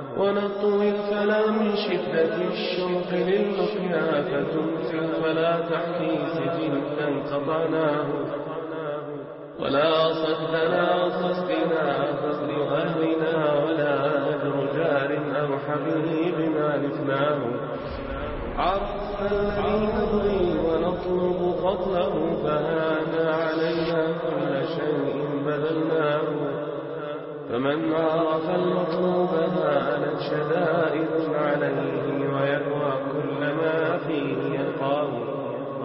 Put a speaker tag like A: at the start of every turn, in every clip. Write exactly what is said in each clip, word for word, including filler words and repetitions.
A: ونطوي الفلا من شدة الشوق للقيا، فتمسك فلا تحكي سجن قطعناه. ولا صدنا صدنا فصل أهلنا، ولا أجر جار أو حبيب ما نفناه. عرفت الذي نبغي ونطلب فضله، فهذا علينا كل شيء بذلناه. فمن عرف المطلوب هانت شدائد عليه، ويهوى كل ما فيه يلقاه.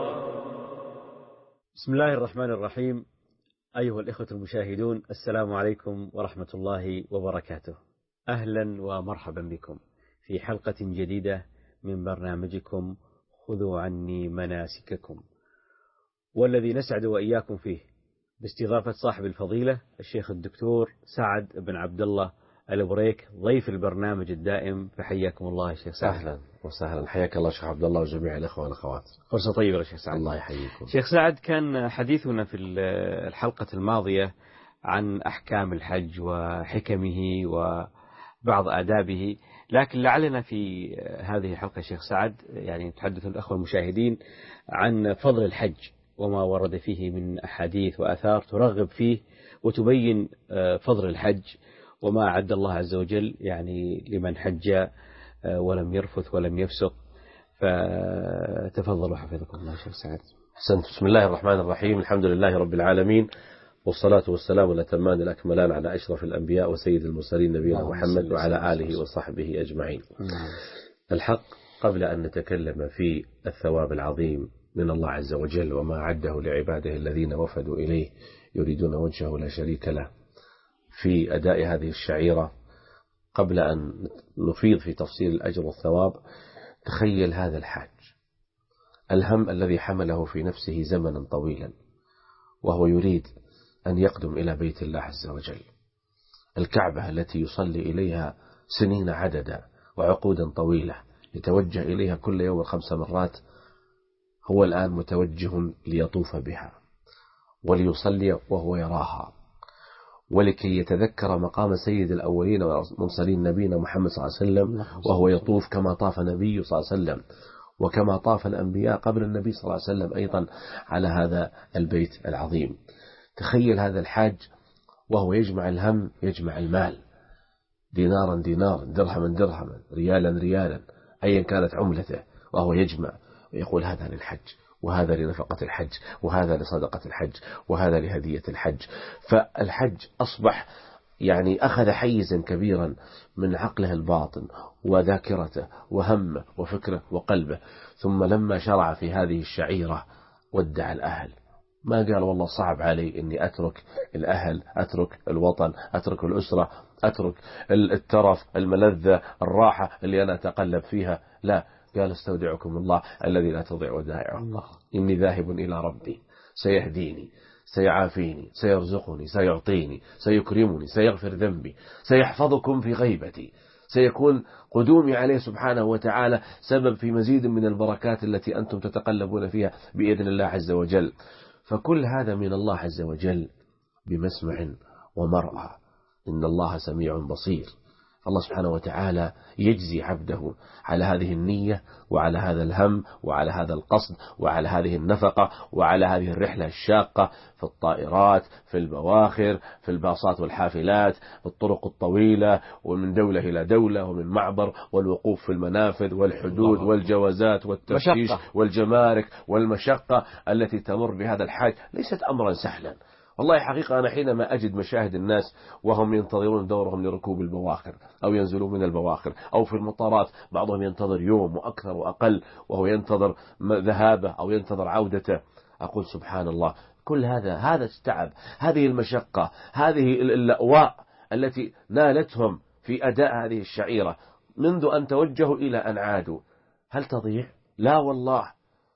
B: بسم الله الرحمن الرحيم. أيها الإخوة المشاهدون، السلام عليكم ورحمة الله وبركاته. أهلا ومرحبا بكم في حلقة جديدة من برنامجكم خذوا عني مناسككم، والذي نسعد وإياكم فيه باستضافة صاحب الفضيلة الشيخ الدكتور سعد بن عبد الله البريك، ضيف البرنامج الدائم. فحياكم الله يا شيخ سعد.
C: أهلا وسهلا، حياك الله شيخ عبد الله وجميع الأخوة والأخوات.
B: فرصة طيبة يا شيخ سعد.
C: الله يحييكم.
B: شيخ سعد، كان حديثنا في الحلقة الماضية عن أحكام الحج وحكمه وبعض آدابه، لكن لعلنا في هذه الحلقة شيخ سعد يعني نتحدث الأخوة المشاهدين عن فضل الحج وما ورد فيه من أحاديث وآثار ترغب فيه وتبين فضل الحج وما أعد الله عز وجل يعني لمن حج ولم يرفث ولم يفسق. فتفضلوا حفظكم الله شيخ سعد.
C: حسنت. بسم الله الرحمن الرحيم، الحمد لله رب العالمين، والصلاة والسلام الأتمان الأكملان على أشرف الأنبياء وسيد المرسلين نبينا محمد وعلى آله وصحبه أجمعين. الحق، قبل أن نتكلم في الثواب العظيم من الله عز وجل وما أعده لعباده الذين وفدوا إليه يريدون وجهه لا شريك له في أداء هذه الشعيرة، قبل أن نفيض في تفصيل الأجر والثواب، تخيل هذا الحاج الهم الذي حمله في نفسه زمنا طويلا، وهو يريد أن يقدم إلى بيت الله عز وجل، الكعبة التي يصلي إليها سنين عددا وعقودا طويلة، يتوجه إليها كل يوم خمس مرات. هو الآن متوجه ليطوف بها وليصلي وهو يراها، ولكي يتذكر مقام سيد الأولين والمرسلين نبينا محمد صلى الله عليه وسلم وهو يطوف كما طاف النبي صلى الله عليه وسلم، وكما طاف الأنبياء قبل النبي صلى الله عليه وسلم أيضا على هذا البيت العظيم. تخيل هذا الحاج وهو يجمع الهم، يجمع المال، دينارا دينارا، درهما درهما، ريالا ريالا، أيا كانت عملته، وهو يجمع ويقول هذا للحج، وهذا لنفقة الحج، وهذا لصدقة الحج، وهذا لهدية الحج. فالحج أصبح يعني أخذ حيزا كبيرا من عقله الباطن وذاكرته وهمه وفكره وقلبه. ثم لما شرع في هذه الشعيرة ودع الأهل، ما قال والله صعب علي أني أترك الأهل، أترك الوطن، أترك الأسرة، أترك الترف، الملذة، الراحة اللي أنا أتقلب فيها. لا، قال استودعكم الله الذي لا تضيع ودائعه، إني ذاهب إلى ربي سيهديني سيعافيني سيرزقني سيعطيني سيكرمني سيغفر ذنبي سيحفظكم في غيبتي، سيكون قدومي عليه سبحانه وتعالى سبب في مزيد من البركات التي أنتم تتقلبون فيها بإذن الله عز وجل. فكل هذا من الله عز وجل بمسمع ومرأى، إن الله سميع بصير. الله سبحانه وتعالى يجزي عبده على هذه النية وعلى هذا الهم وعلى هذا القصد وعلى هذه النفقة وعلى هذه الرحلة الشاقة في الطائرات، في البواخر، في الباصات والحافلات، في الطرق الطويلة، ومن دولة إلى دولة، ومن معبر، والوقوف في المنافذ والحدود والجوازات والتفتيش والجمارك، والمشقة التي تمر بهذا الحاج ليست أمرا سهلا. والله حقيقة أنا حينما أجد مشاهد الناس وهم ينتظرون دورهم لركوب البواخر أو ينزلون من البواخر، أو في المطارات بعضهم ينتظر يوم وأكثر وأقل وهو ينتظر ذهابه أو ينتظر عودته، أقول سبحان الله، كل هذا هذا التعب، هذه المشقة، هذه اللأواء التي نالتهم في أداء هذه الشعيرة منذ أن توجهوا إلى أن عادوا، هل تضيع؟ لا والله،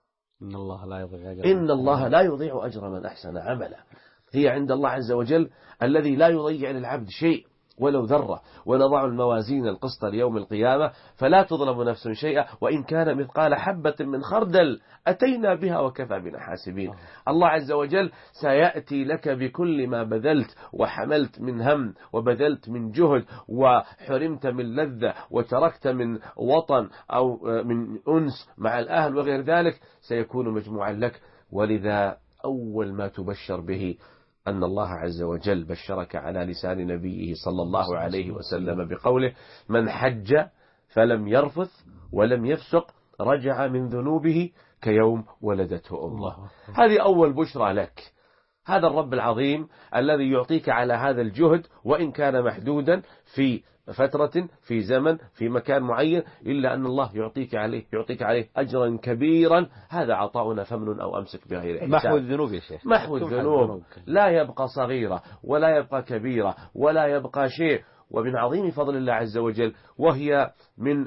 B: إن الله لا يضيع أجر
C: إن الله لا يضيع أجر من أحسن عملا. هي عند الله عز وجل الذي لا يضيع للعبد شيء، ولو ذرة، ونضع الموازين القسط ليوم القيامة فلا تظلم نفس شيئا وإن كان مثقال حبة من خردل أتينا بها وكفى بنا حاسبين. الله عز وجل سيأتي لك بكل ما بذلت وحملت من هم وبذلت من جهد وحرمت من لذة وتركت من وطن أو من أنس مع الأهل وغير ذلك، سيكون مجموعا لك. ولذا أول ما تبشر به أن الله عز وجل بشرك على لسان نبيه صلى الله عليه وسلم بقوله: من حج فلم يرفث ولم يفسق رجع من ذنوبه كيوم ولدته أمه. هذه أول بشرى لك. هذا الرب العظيم الذي يعطيك على هذا الجهد وإن كان محدودا في فترة في زمن في مكان معين، إلا أن الله يعطيك عليه يعطيك عليه أجرا كبيرا. هذا عطاؤنا فمن أو أمسك بغير حساب.
B: محو الذنوب يا شيخ،
C: محو الذنوب، لا يبقى صغيرة ولا يبقى كبيرة ولا يبقى شيء. ومن عظيم فضل الله عز وجل، وهي من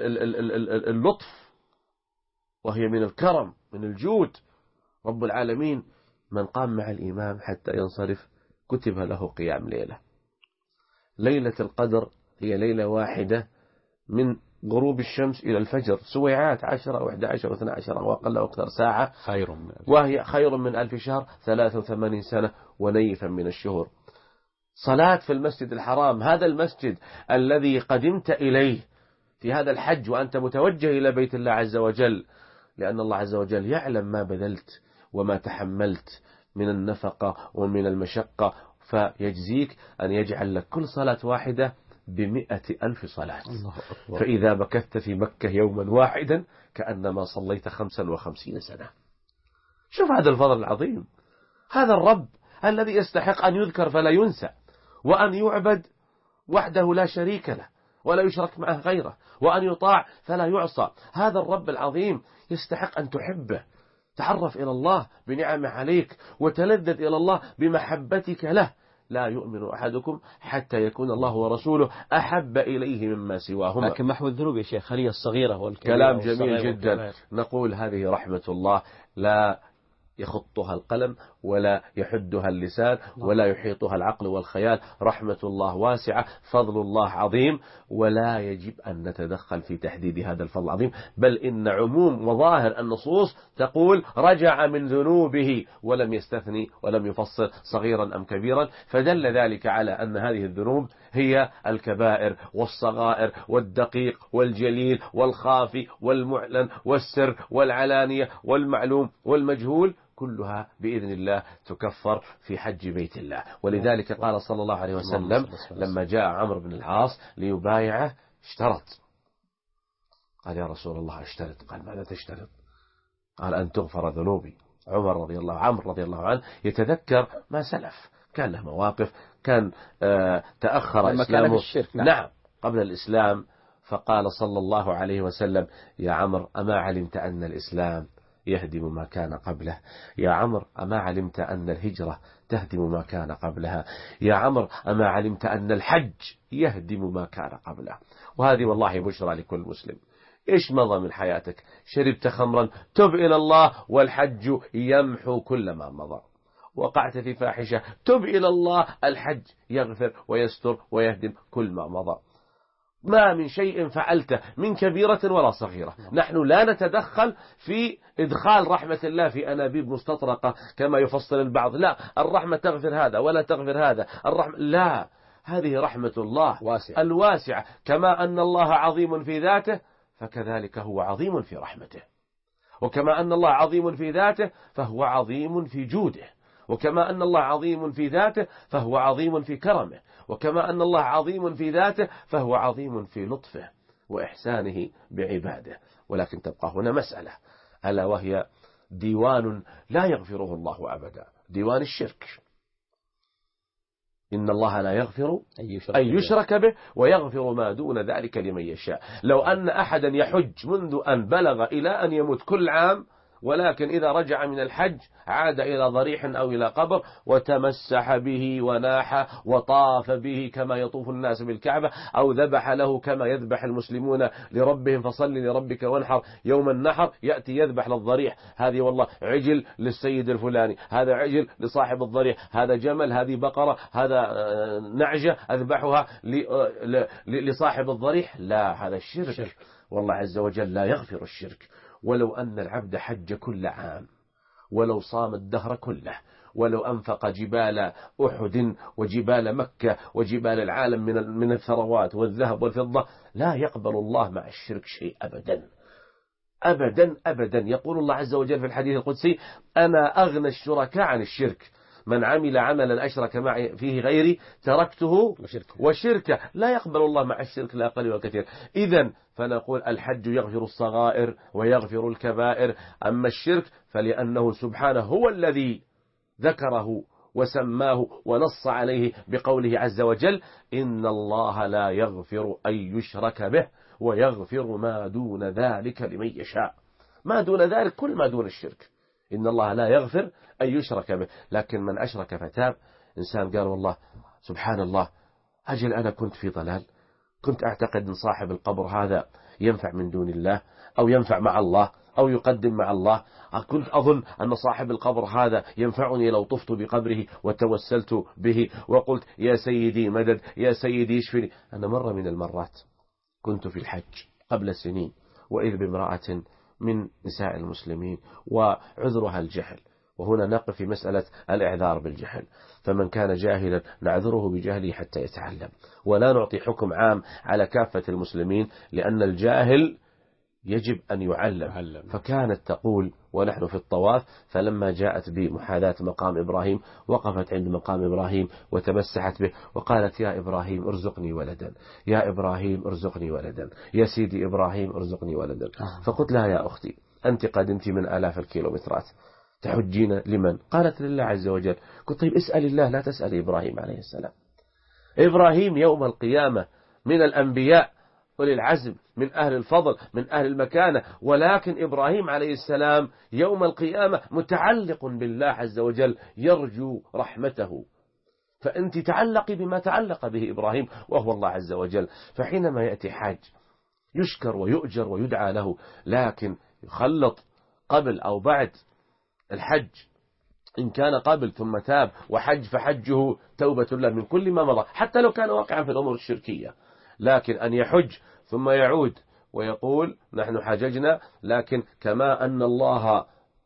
C: اللطف، وهي من الكرم، من الجود، رب العالمين من قام مع الإمام حتى ينصرف كتب له قيام ليلة. ليلة القدر هي ليلة واحدة من غروب الشمس إلى الفجر، سويعات عشرة أو أحد عشر واثنى عشر أو أقل أو أكثر ساعة،
B: خير من
C: وهي خير من ألف شهر، ثلاثة وثمانين سنة ونيفا من الشهور. صلاة في المسجد الحرام، هذا المسجد الذي قدمت إليه في هذا الحج وأنت متوجه إلى بيت الله عز وجل، لأن الله عز وجل يعلم ما بذلت وما تحملت من النفقة ومن المشقة، فيجزيك أن يجعل لك كل صلاة واحدة بمئة ألف صلاة. فإذا مكثت في مكة يوما واحدا كأنما صليت خمسا وخمسين سنة. شوف هذا الفضل العظيم. هذا الرب الذي يستحق أن يذكر فلا ينسى، وأن يعبد وحده لا شريك له ولا يشرك معه غيره، وأن يطاع فلا يعصى. هذا الرب العظيم يستحق أن تحبه. تعرف إلى الله بنعمه عليك، وتلذذ إلى الله بمحبتك له. لا يؤمن أحدكم حتى يكون الله ورسوله أحب إليه مما سواهما.
B: لكن محو الذنوب يا شيخ، هل هي الصغيرة والكبيرة؟
C: كلام جميل جدا. نقول هذه رحمة الله لا يخطها القلم ولا يحدها اللسان ولا يحيطها العقل والخيال. رحمة الله واسعة، فضل الله عظيم، ولا يجب أن نتدخل في تحديد هذا الفضل العظيم، بل إن عموم وظاهر النصوص تقول رجع من ذنوبه ولم يستثني ولم يفصل صغيرا أم كبيرا، فدل ذلك على أن هذه الذنوب هي الكبائر والصغائر والدقيق والجليل والخافي والمعلن والسر والعلانية والمعلوم والمجهول، كلها بإذن الله تكفر في حج بيت الله. ولذلك قال صلى الله عليه وسلم لما جاء عمرو بن العاص ليبايعه اشترط، قال يا رسول الله اشترط. قال ماذا تشترط؟ قال أن تغفر ذنوبي. عمر رضي الله عمرو رضي الله عنه يتذكر ما سلف، كان له مواقف، كان آه تأخر إسلامه
B: نعم.
C: نعم قبل الإسلام، فقال صلى الله عليه وسلم يا عمرو أما علمت أن الإسلام يهدم ما كان قبله؟ يا عمرو أما علمت أن الهجرة تهدم ما كان قبلها؟ يا عمرو أما علمت أن الحج يهدم ما كان قبله؟ وهذه والله بشرى لكل مسلم. إيش مضى من حياتك؟ شربت خمرا، تب إلى الله والحج يمحو كل ما مضى. وقعت في فاحشة، تب إلى الله، الحج يغفر ويستر ويهدم كل ما مضى. ما من شيء فعلته من كبيرة ولا صغيرة نحن لا نتدخل في إدخال رحمة الله في أنابيب مستطرقة كما يفصل البعض. لا، الرحمة تغفر هذا ولا تغفر هذا، الرحمة لا، هذه رحمة الله واسع. الواسعة. كما أن الله عظيم في ذاته فكذلك هو عظيم في رحمته، وكما أن الله عظيم في ذاته فهو عظيم في جوده، وكما أن الله عظيم في ذاته فهو عظيم في كرمه، وكما أن الله عظيم في ذاته فهو عظيم في لطفه وإحسانه بعباده. ولكن تبقى هنا مسألة، ألا وهي ديوان لا يغفره الله أبدا، ديوان الشرك. إن الله لا يغفر أن يشرك به ويغفر ما دون ذلك لمن يشاء. لو أن أحدا يحج منذ أن بلغ إلى أن يموت كل عام ولكن إذا رجع من الحج عاد إلى ضريح أو إلى قبر وتمسح به وناح وطاف به كما يطوف الناس بالكعبة، أو ذبح له كما يذبح المسلمون لربهم، فصل لربك وانحر يوم النحر، يأتي يذبح للضريح، هذه والله عجل للسيد الفلاني، هذا عجل لصاحب الضريح، هذا جمل، هذه بقرة، هذا نعجة أذبحها لصاحب الضريح. لا، هذا الشرك. شرك. والله عز وجل لا يغفر الشرك. ولو أن العبد حج كل عام، ولو صام الدهر كله، ولو أنفق جبال أحد وجبال مكة وجبال العالم من من الثروات والذهب والفضة، لا يقبل الله مع الشرك شيء أبدا أبدا أبدا. يقول الله عز وجل في الحديث القدسي: أنا أغنى الشركاء عن الشرك، من عمل عملا أشرك معي فيه غيري تركته وشركه. لا يقبل الله مع الشرك لا قليل ولا كثير. إذن فنقول الحج يغفر الصغائر ويغفر الكبائر، أما الشرك فلأنه سبحانه هو الذي ذكره وسماه ونص عليه بقوله عز وجل: إن الله لا يغفر أن يشرك به ويغفر ما دون ذلك لمن يشاء. ما دون ذلك كل ما دون الشرك، إن الله لا يغفر أن يشرك به. لكن من أشرك فتاب، إنسان قال والله سبحان الله، أجل أنا كنت في ضلال، كنت أعتقد أن صاحب القبر هذا ينفع من دون الله أو ينفع مع الله أو يقدم مع الله، كنت أظن أن صاحب القبر هذا ينفعني لو طفت بقبره وتوسلت به وقلت يا سيدي مدد، يا سيدي اشفني. أنا مرة من المرات كنت في الحج قبل سنين، وإذ بامرأة من نساء المسلمين وعذرها الجهل، وهنا نقف في مسألة الإعذار بالجهل، فمن كان جاهلا نعذره بجهله حتى يتعلم، ولا نعطي حكم عام على كافة المسلمين، لأن الجاهل يجب أن يعلم. فكانت تقول ونحن في الطواف، فلما جاءت بمحاذاة مقام إبراهيم وقفت عند مقام إبراهيم وتمسحت به وقالت: يا إبراهيم ارزقني ولدا، يا إبراهيم ارزقني ولدا، يا سيدي إبراهيم ارزقني ولدا. فقلت لها: يا أختي أنت قدمت من آلاف الكيلومترات، تحجين لمن؟ قالت: لله عز وجل. قلت: طيب اسأل الله، لا تسأل إبراهيم عليه السلام. إبراهيم يوم القيامة من الأنبياء أولي العزم، من أهل الفضل، من أهل المكانة، ولكن إبراهيم عليه السلام يوم القيامة متعلق بالله عز وجل يرجو رحمته. فأنت تعلقي بما تعلق به إبراهيم وهو الله عز وجل. فحينما يأتي حاج يشكر ويؤجر ويدعى له، لكن يخلط قبل أو بعد الحج. إن كان قبل ثم تاب وحج فحجه توبة له من كل ما مضى، حتى لو كان واقعا في الأمور الشركية. لكن أن يحج ثم يعود ويقول نحن حججنا، لكن كما أن الله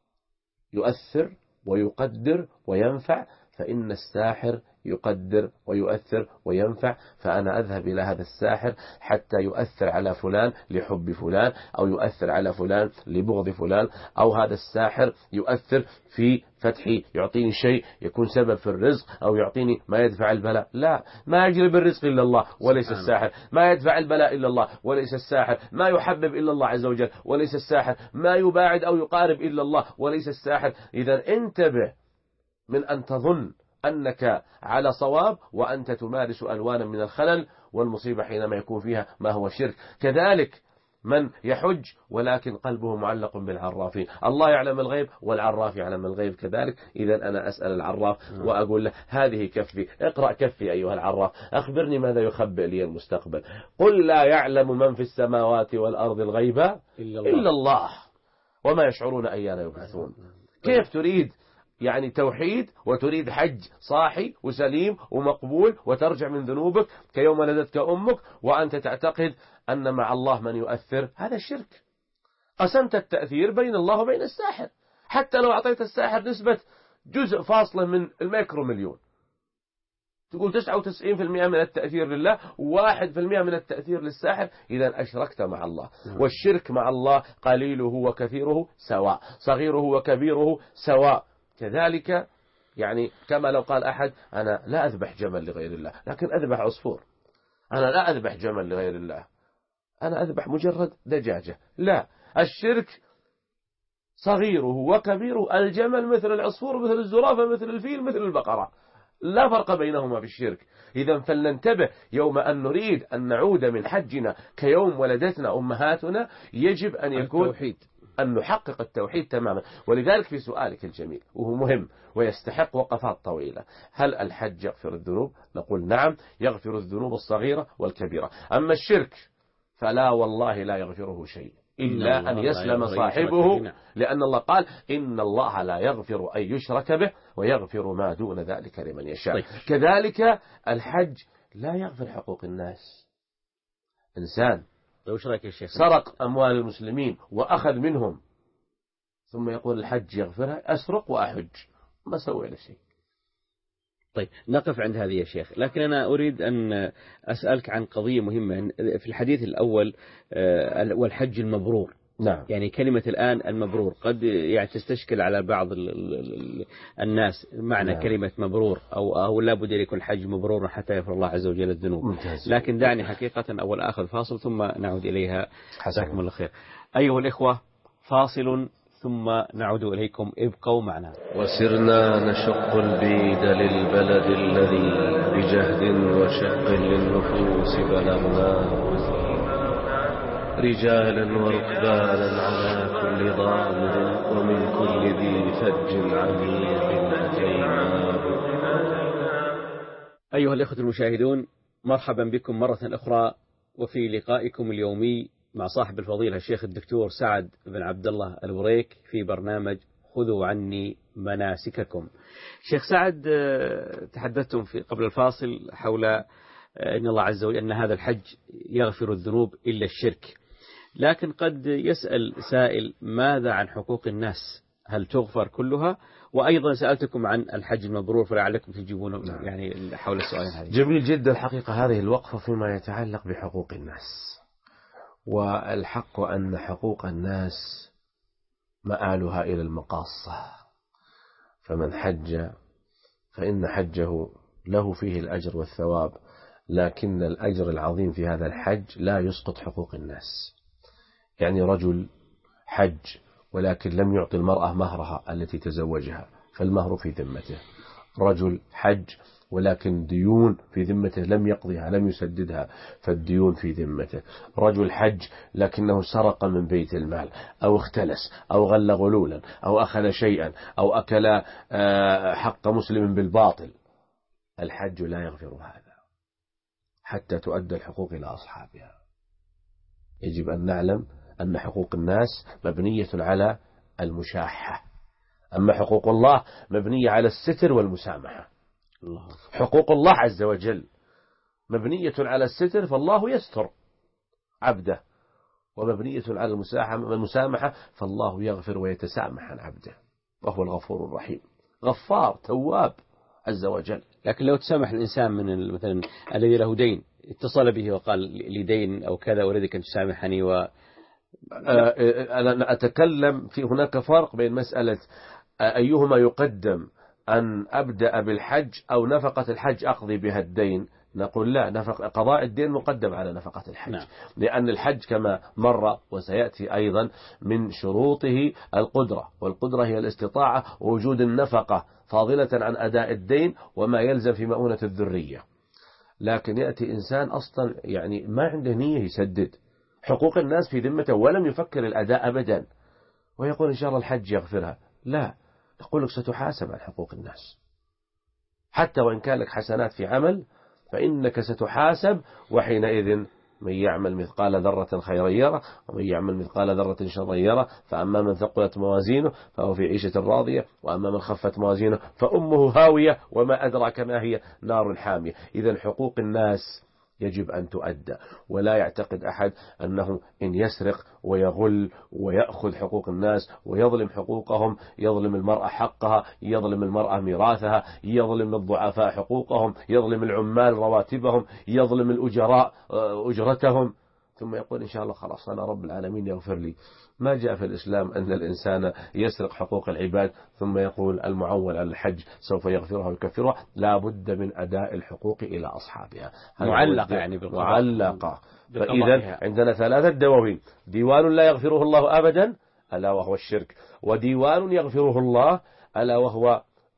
C: يؤثر ويقدر وينفع، فإن الساحر يقدر ويؤثر وينفع، فأنا أذهب إلى هذا الساحر حتى يؤثر على فلان لحب فلان، أو يؤثر على فلان لبغض فلان، أو هذا الساحر يؤثر في فتحي، يعطيني شيء يكون سبب في الرزق، أو يعطيني ما يدفع البلاء. لا، ما يجلب الرزق إلا الله وليس الساحر، ما يدفع البلاء إلا الله وليس الساحر، ما يحبب إلا الله عز وجل وليس الساحر، ما يباعد أو يقارب إلا الله وليس الساحر. إذا انتبه من أن تظن أنك على صواب وأنت تمارس ألوانا من الخلل، والمصيبة حينما يكون فيها ما هو شرك. كذلك من يحج ولكن قلبه معلق بالعرافين، الله يعلم الغيب والعراف يعلم الغيب كذلك. إذا أنا أسأل العراف وأقول له هذه كفي، اقرأ كفي أيها العراف، أخبرني ماذا يخبئ لي المستقبل. قل لا يعلم من في السماوات والأرض الغيب إلا الله, إلا الله وما يشعرون أيان يبعثون. كيف تريد يعني توحيد وتريد حج صاحي وسليم ومقبول وترجع من ذنوبك كيوم ولدتك أمك وأنت تعتقد أن مع الله من يؤثر؟ هذا الشرك. قسمت التأثير بين الله وبين الساحر، حتى لو أعطيت الساحر نسبة جزء فاصلة من الميكرو مليون، تقول تسعة وتسعين بالمئة من التأثير لله وواحد بالمئة من التأثير للساحر، إذا أشركت مع الله. والشرك مع الله قليله وكثيره سواء، صغيره وكبيره سواء. كذلك يعني كما لو قال أحد أنا لا أذبح جمل لغير الله لكن أذبح عصفور، أنا لا أذبح جمل لغير الله، أنا أذبح مجرد دجاجة. لا، الشرك صغيره وكبيره، الجمل مثل العصفور مثل الزرافة مثل الفيل مثل البقرة، لا فرق بينهما في الشرك. إذا فلننتبه يوم أن نريد أن نعود من حجنا كيوم ولدتنا أمهاتنا، يجب أن يكون
B: التوحيد.
C: أن نحقق التوحيد تماما. ولذلك في سؤالك الجميل وهو مهم ويستحق وقفات طويلة، هل الحج يغفر الذنوب؟ نقول نعم، يغفر الذنوب الصغيرة والكبيرة. أما الشرك فلا والله لا يغفره شيء إلا أن يسلم صاحبه، لأن الله قال إن الله لا يغفر أن يشرك به ويغفر ما دون ذلك لمن يشاء. طيب. كذلك الحج لا يغفر حقوق الناس. إنسان
B: لو شرك الشيخ
C: سرق أموال المسلمين وأخذ منهم ثم يقول الحج يغفرها، أسرق وأحج، ما سوي له شيء.
B: طيب نقف عند هذه يا شيخ، لكن أنا أريد أن أسألك عن قضية مهمة في الحديث الأول والحج المبرور.
C: نعم.
B: يعني كلمة الآن المبرور قد يعني تستشكل على بعض الناس معنى نعم. كلمة مبرور أو أو لا بد أن يكون الحج مبرور حتى يغفر الله عز وجل الذنوب.
C: ممتاز.
B: لكن دعني حقيقة أول آخذ فاصل ثم نعود إليها. جزاكم الله خير. أيها الإخوة، فاصل ثم نعود إليكم، ابقوا معنا.
A: وسرنا نشق البيد للبلد الذي بجهد وشق للنفوس بلغناه، رجالا وركبانا على كل ضامر ومن كل ذي فج عميق أتيناه.
B: أيها الإخوة المشاهدون، مرحبا بكم مرة أخرى وفي لقائكم اليومي مع صاحب الفضيلة الشيخ الدكتور سعد بن عبد الله البريك في برنامج خذوا عني مناسككم. شيخ سعد، تحدثتم في قبل الفاصل حول أن الله عز وجل أن هذا الحج يغفر الذنوب إلا الشرك، لكن قد يسأل سائل ماذا عن حقوق الناس؟ هل تغفر كلها؟ وأيضا سألتكم عن الحج المبرور فلعلكم تجيبون يعني حول السؤال هذا.
C: جميل جدا الحقيقة هذه الوقفة فيما يتعلق بحقوق الناس. والحق أن حقوق الناس مآلها إلى المقاصة، فمن حج فإن حجه له فيه الأجر والثواب، لكن الأجر العظيم في هذا الحج لا يسقط حقوق الناس. يعني رجل حج ولكن لم يعطي المرأة مهرها التي تزوجها فالمهر في ذمته. رجل حج ولكن ديون في ذمته لم يقضيها لم يسددها فالديون في ذمته. رجل حج لكنه سرق من بيت المال أو اختلس أو غل غلولا أو أخذ شيئا أو أكل حق مسلم بالباطل، الحج لا يغفر هذا حتى تؤدى الحقوق إلى أصحابها. يجب أن نعلم أن حقوق الناس مبنية على المشاحة، أما حقوق الله مبنية على الستر والمسامحة. الله. حقوق الله عز وجل مبنية على الستر فالله يستر عبده، ومبنية على المسامحة فالله يغفر ويتسامح عن عبده، وهو الغفور الرحيم غفار تواب عز وجل.
B: لكن لو تسامح الإنسان من مثلا الذي له دين اتصل به وقال لي دين أو كذا أريدك أن تسامحني و...
C: أنا أتكلم في هناك فرق بين مسألة أيهما يقدم، أن أبدأ بالحج أو نفقة الحج أقضي بها الدين. نقول لا، نفق قضاء الدين مقدم على نفقة الحج. نعم. لأن الحج كما مر وسيأتي أيضا من شروطه القدرة، والقدرة هي الاستطاعة ووجود النفقة فاضلة عن أداء الدين وما يلزم في مؤونة الذرية. لكن يأتي إنسان أصلا يعني ما عنده نية يسدد حقوق الناس في ذمته ولم يفكر الأداء أبدا ويقول إن شاء الله الحج يغفرها. لا، نقول لك ستحاسب عن حقوق الناس، حتى وإن كان لك حسنات في عمل فإنك ستحاسب، وحينئذ من يعمل مثقال ذرة خيرا يره ومن يعمل مثقال ذرة شرا يره. فأما من ثقلت موازينه فهو في عيشة راضية، وأما من خفت موازينه فأمه هاوية وما أدراك ما هي نار حامية. إذن حقوق الناس يجب أن تؤدى، ولا يعتقد أحد أنه إن يسرق ويغل ويأخذ حقوق الناس ويظلم حقوقهم، يظلم المرأة حقها، يظلم المرأة ميراثها، يظلم الضعفاء حقوقهم، يظلم العمال رواتبهم، يظلم الأجراء أجرتهم، ثم يقول إن شاء الله خلاص أنا رب العالمين يغفر لي. ما جاء في الإسلام أن الإنسان يسرق حقوق العباد ثم يقول المعول على الحج سوف يغفرها ويكفرها. لا بد من أداء الحقوق إلى أصحابها
B: معلقة، يعني
C: معلقة. فإذا عندنا ثلاثة دواوين: ديوان لا يغفره الله أبدا ألا وهو الشرك، وديوان يغفره الله ألا وهو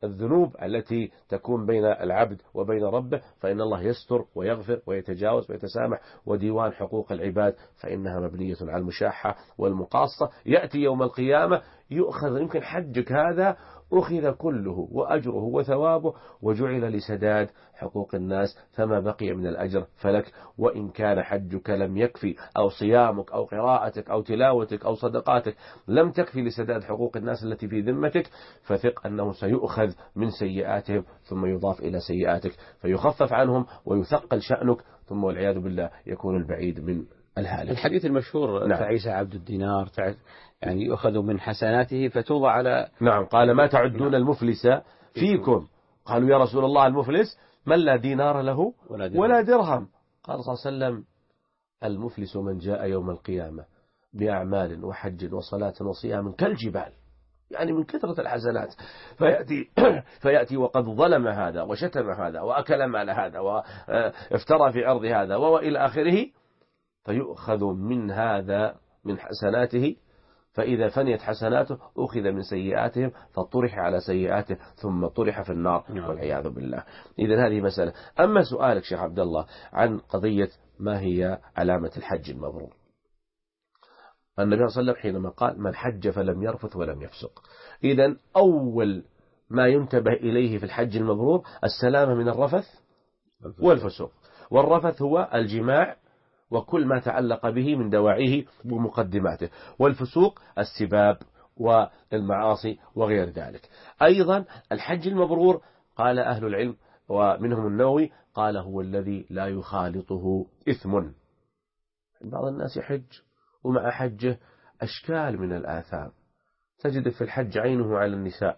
C: الذنوب التي تكون بين العبد وبين ربه فإن الله يستر ويغفر ويتجاوز ويتسامح. وديوان حقوق العباد فإنها مبنية على المشاحة والمقاصة. يأتي يوم القيامة يؤخذ يمكن حجك هذا أخذ كله وأجره وثوابه وجعل لسداد حقوق الناس فما بقي من الأجر فلك. وإن كان حجك لم يكفي أو صيامك أو قراءتك أو تلاوتك أو صدقاتك لم تكفي لسداد حقوق الناس التي في ذمتك فثق أنه سيؤخذ من سيئاتهم ثم يضاف إلى سيئاتك فيخفف عنهم ويثقل شأنك ثم والعياذ بالله يكون البعيد من الهالك.
B: الحديث المشهور نعم. تعيسى عبد الدينار يعني يؤخذ من حسناته فتوضع على
C: نعم. قال ما تعدون المفلس فيكم؟ قالوا يا رسول الله المفلس من لا دينار له ولا درهم, ولا درهم. قال صلى الله عليه وسلم المفلس من جاء يوم القيامة بأعمال وحج وصلاة وصيام كالجبال يعني من كثرة الحسنات فيأتي, فيأتي وقد ظلم هذا وشتم هذا وأكل مال هذا وافترى في عرض هذا وإلى آخره فيؤخذ من هذا من حسناته فإذا فنيت حسناته أخذ من سيئاتهم فطرح على سيئاته ثم طرح في النار والعياذ بالله. إذن هذه مسألة. أما سؤالك شيخ عبد الله عن قضية ما هي علامة الحج المبرور، النبي صلى الله عليه وسلم حينما قال من حج فلم يرفث ولم يفسق. إذن أول ما ينتبه إليه في الحج المبرور السلامة من الرفث والفسوق. والرفث هو الجماع وكل ما تعلق به من دواعيه ومقدماته، والفسوق السباب والمعاصي وغير ذلك. أيضا الحج المبرور قال أهل العلم ومنهم النووي قال هو الذي لا يخالطه إثم. بعض الناس يحج ومع حجه أشكال من الآثام، تجد في الحج عينه على النساء،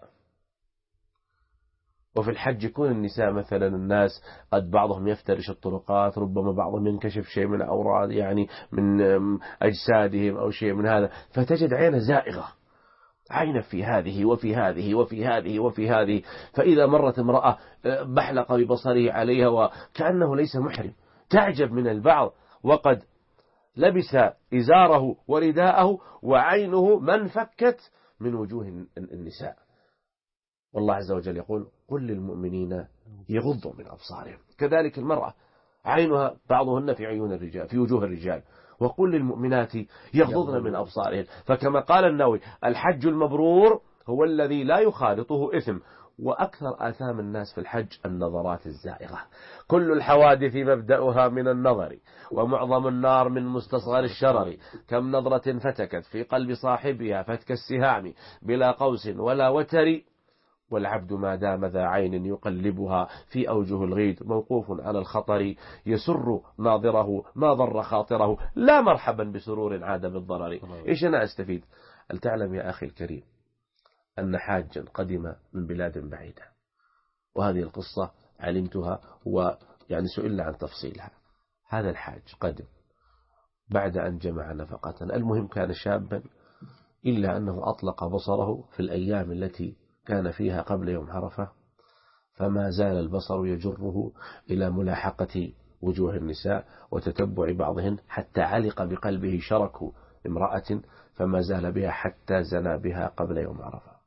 C: وفي الحج يكون النساء مثلا الناس قد بعضهم يفترش الطرقات، ربما بعضهم ينكشف شيء من أوراد يعني من أجسادهم أو شيء من هذا، فتجد عينه زائغة، عينه في هذه وفي هذه وفي هذه وفي هذه. فإذا مرت امرأة بحلق ببصره عليها وكأنه ليس محرم، تعجب من البعض وقد لبس إزاره ورداءه وعينه منفكت من وجوه النساء. والله عز وجل يقول قل للمؤمنين يغضوا من أبصارهم. كذلك المرأة عينها بعضهن في عيون الرجال في وجوه الرجال، وقل للمؤمنات يغضضن من أبصارهن. فكما قال النووي الحج المبرور هو الذي لا يخالطه إثم. وأكثر آثام الناس في الحج النظرات الزائغة. كل الحوادث مبدأها من النظر ومعظم النار من مستصغر الشرر. كم نظرة فتكت في قلب صاحبها فتك السهام بلا قوس ولا وتر، والعبد ما دام ذا عين يقلبها في أوجه الغيد موقوف على الخطر، يسر ناظره ما ضر خاطره لا مرحبا بسرور عاد بالضرر. إيش أنا أستفيد؟ هل تعلم يا أخي الكريم أن حاجا قدم من بلاد بعيدة، وهذه القصة علمتها ويعني سئلنا عن تفصيلها. هذا الحاج قدم بعد أن جمع نفقة، المهم كان شابا، إلا أنه أطلق بصره في الأيام التي كان فيها قبل يوم عرفة، فما زال البصر يجره إلى ملاحقة وجوه النساء وتتبع بعضهن حتى علق بقلبه شرك امرأة فما زال بها حتى زنى بها قبل يوم عرفة.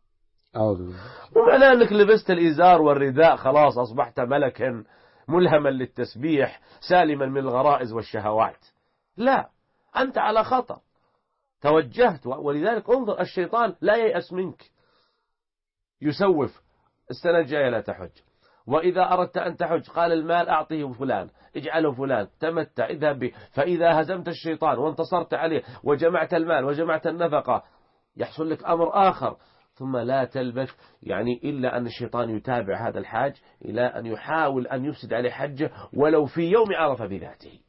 C: ومعنى أنك لبست الإزار والرداء خلاص أصبحت ملكا ملهما للتسبيح سالما من الغرائز والشهوات. لا، أنت على خطر، توجهت. ولذلك انظر الشيطان لا ييأس منك، يسوف السنة الجاية لا تحج، وإذا أردت أن تحج قال المال أعطيه فلان، اجعله فلان، تمتع، اذهب به. فإذا هزمت الشيطان وانتصرت عليه وجمعت المال وجمعت النفقة يحصل لك أمر آخر، ثم لا تلبث يعني إلا أن الشيطان يتابع هذا الحاج إلى أن يحاول أن يفسد عليه حجه ولو في يوم عرفة بذاته.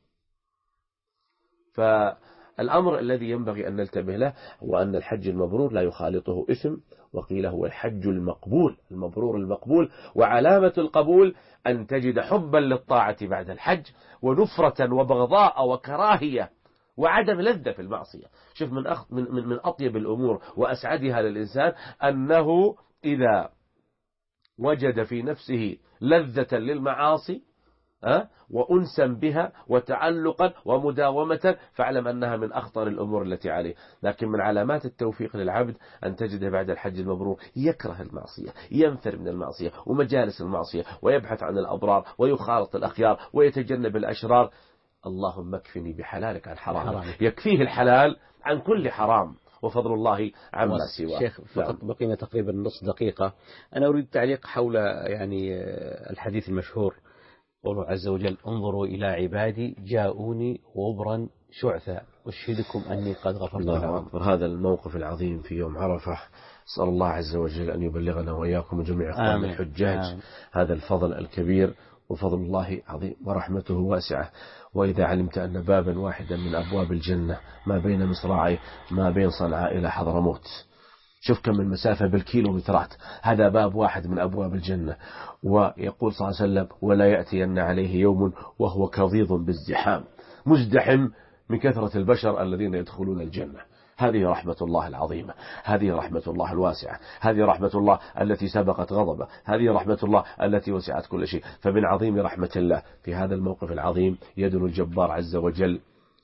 C: فالأمر الذي ينبغي أن نلتبه له هو أن الحج المبرور لا يخالطه إثم، وقيل هو الحج المقبول، المبرور المقبول. وعلامة القبول أن تجد حبا للطاعة بعد الحج ونفرة وبغضاء وكراهية وعدم لذة في المعصية. شوف من, أخ من, من, من أطيب الأمور وأسعدها للإنسان أنه إذا وجد في نفسه لذة للمعاصي أه؟ وأنسا بها وتعلقا ومداومة، فاعلم أنها من أخطر الأمور التي عليه. لكن من علامات التوفيق للعبد أن تجده بعد الحج المبرور يكره المعصية، ينفر من المعصية ومجالس المعصية، ويبحث عن الأبرار ويخالط الأخيار ويتجنب الأشرار. اللهم اكفني بحلالك عن حرام، يكفيه الحلال عن كل حرام، وفضل الله عما سواه.
B: شيخ فقط بقينا تقريبا نص دقيقة، أنا أريد تعليق حول يعني الحديث المشهور قوله عز وجل: انظروا إلى عبادي جاءوني غبرا شعثا أشهدكم أني قد غفرت لهم.
C: الله أكبر. هذا الموقف العظيم في يوم عرفة، أسأل الله عز وجل أن يبلغنا وإياكم جميع إخوان الحجاج آمين. هذا الفضل الكبير، وفضل الله عظيم ورحمته واسعة. وإذا علمت أن بابا واحدا من أبواب الجنة ما بين مصراعي ما بين صنعاء إلى حضرموت، شوف كم المسافة بالكيلومترات، هذا باب واحد من أبواب الجنة. ويقول صلى الله عليه وسلم: ولا يأتين عليه يوم وهو كظيظ بالزحام، مزدحم من كثرة البشر الذين يدخلون الجنة. هذه رحمة الله العظيمة، هذه رحمة الله الواسعة، هذه رحمة الله التي سبقت غضبه، هذه رحمة الله التي وسعت كل شيء. فمن عظيم رحمة الله في هذا الموقف العظيم يدل الجبار عز وجل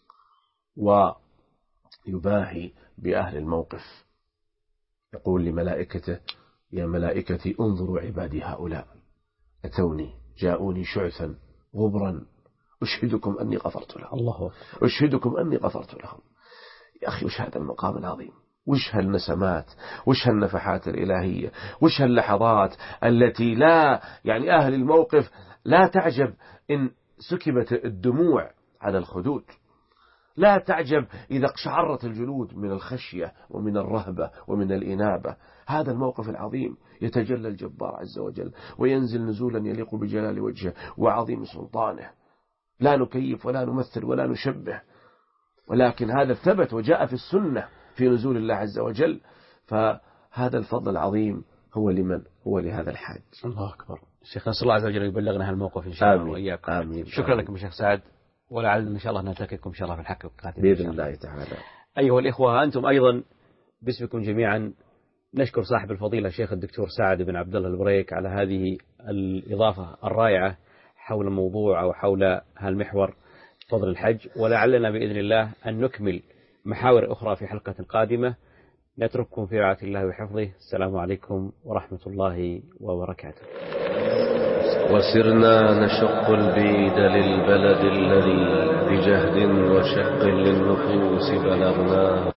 C: ويباهي بأهل الموقف، يقول لملائكته: يا ملائكتي انظروا عبادي هؤلاء أتوني جاءوني شعثا غبرا أشهدكم أني غفرت لهم. الله أشهدكم أني غفرت لهم. يا أخي وش هذا المقام العظيم، وش هالنسمات، وش هالنفحات الإلهية، وش هاللحظات التي لا يعني أهل الموقف لا تعجب إن سكبت الدموع على الخدود، لا تعجب إذا اقشعرت الجلود من الخشية ومن الرهبة ومن الإنابة. هذا الموقف العظيم يتجلى الجبار عز وجل وينزل نزولا يليق بجلال وجهه وعظيم سلطانه، لا نكيف ولا نمثل ولا نشبه، ولكن هذا ثبت وجاء في السنة في نزول الله عز وجل. فهذا الفضل العظيم هو لمن؟ هو لهذا الحاج.
B: الله أكبر. الشيخ نسأل الله عز وجل يبلغنا هالموقف إن شاء الله وإياكم.
C: آمين.
B: شكرا لكم الشيخ سعد، ولعل إن شاء الله نلتقيكم إن شاء الله في الحلقة القادمة
C: بإذن الله تعالى.
B: أيها الإخوة، أنتم أيضا باسمكم جميعا نشكر صاحب الفضيلة الشيخ الدكتور سعد بن عبد الله البريك على هذه الإضافة الرائعة حول موضوع أو حول هالمحور فضل الحج، ولعلنا بإذن الله أن نكمل محاور أخرى في حلقة قادمة. نترككم في رعاية الله وحفظه. السلام عليكم ورحمة الله وبركاته.
A: وسرنا نشق البيد للبلد الذي بجهد وشق للنفوس بلغناه.